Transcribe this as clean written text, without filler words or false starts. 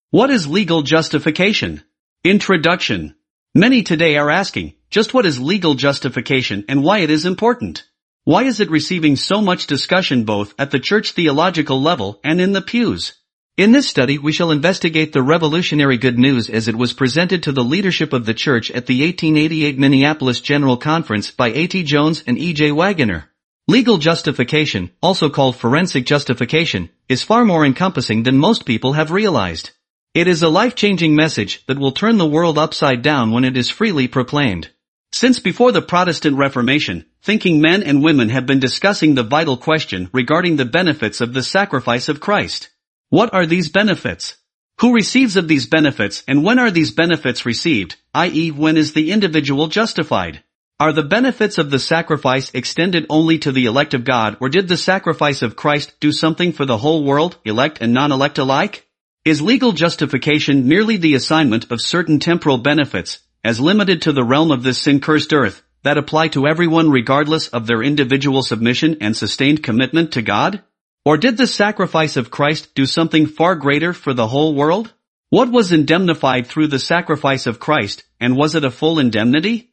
What is legal justification? Introduction. Many today are asking, just what is legal justification and why it is important? Why is it receiving so much discussion both at the church theological level and in the pews? In this study we shall investigate the revolutionary good news as it was presented to the leadership of the church at the 1888 Minneapolis General Conference by A.T. Jones and E.J. Waggoner. Legal justification, also called forensic justification, is far more encompassing than most people have realized. It is a life-changing message that will turn the world upside down when it is freely proclaimed. Since before the Protestant Reformation, thinking men and women have been discussing the vital question regarding the benefits of the sacrifice of Christ. What are these benefits? Who receives of these benefits and when are these benefits received, i.e. when is the individual justified? Are the benefits of the sacrifice extended only to the elect of God, or did the sacrifice of Christ do something for the whole world, elect and non-elect alike? Is legal justification merely the assignment of certain temporal benefits, as limited to the realm of this sin-cursed earth, that apply to everyone regardless of their individual submission and sustained commitment to God? Or did the sacrifice of Christ do something far greater for the whole world? What was indemnified through the sacrifice of Christ, and was it a full indemnity?